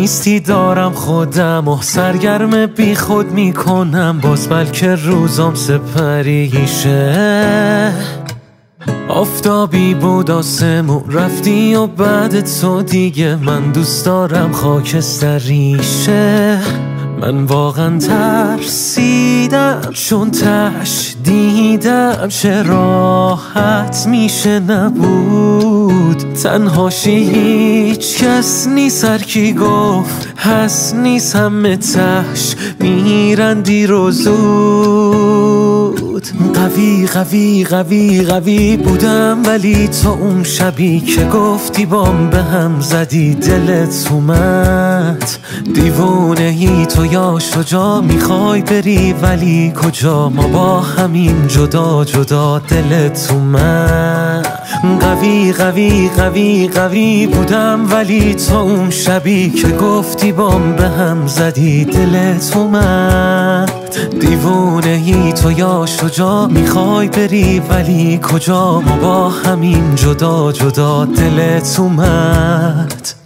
نیستی دارم خودم و سرگرم بی خود میکنم باز، بلکه روزام سپریشه. آفتابی بود آسمون رفتی و بعد تو دیگه من دوست دارم خاکستریشه. من واقعا ترسیدم چون تش دیدم چه راحت میشه نبود تنهاشی. هیچ کس نیست، هر کی گفت هست نیست، همه تش میرن دیر و زود. قوی قوی قوی قوی بودم ولی تو اون شبی که گفتی بام به هم زدی دلت اومد. دیوونهی تو یا شجاع میخوای بری ولی کجا، ما با همین جدا جدا دلت اومد. قوی قوی قوی قوی بودم ولی تو اون شبی که گفتی بام به هم زدی دلت اومد. دیوونهی تو یا شجاع میخوای بری ولی کجا، ما با همین جدا جدا دلت اومد.